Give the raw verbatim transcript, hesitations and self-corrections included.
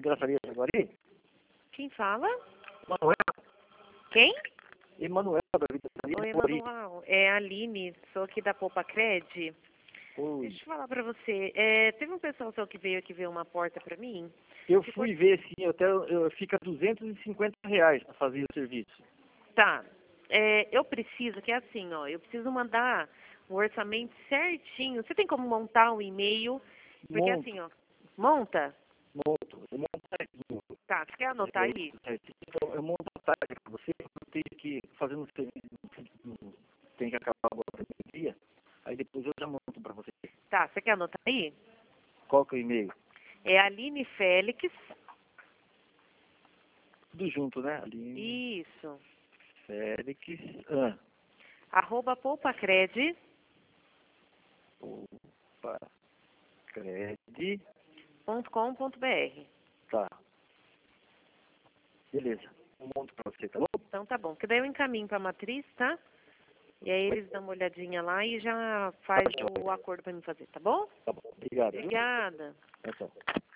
Graçaria Jaguari? Quem fala? Emanuel. Quem? Emanuel da Vidraçaria Oi, Jaguari. Emanuel. É a Aline, sou aqui da Poupa Cred. Oi. Deixa eu falar pra você. É, teve um pessoal seu que veio aqui ver uma porta pra mim? Eu Ficou... fui ver, sim, eu até, eu, fica duzentos e cinquenta reais para fazer o serviço. Tá. É, eu preciso, que é assim, ó, eu preciso mandar o orçamento certinho. Você tem como montar um e-mail? Porque Monto, assim, ó, monta? monto, eu monto certinho. Tá, você quer anotar aí? Certinho. Eu, eu monto a tarde para você, eu tenho que fazer um serviço, tem que acabar agora no dia, aí depois eu já monto para você. Tá, você quer anotar aí? Qual que é o e-mail? É Aline Félix. Tudo junto, né? Aline Isso. Félix. Ah, Arroba poupacred. opa, cred. ponto com ponto br. Tá. Beleza. Eu monto para você, tá bom? Então tá bom. Que daí eu encaminho pra matriz, tá? E aí eles dão uma olhadinha lá e já faz o acordo pra mim fazer, tá bom? Tá bom. Obrigado. Viu? Obrigada. Tchau, tchau.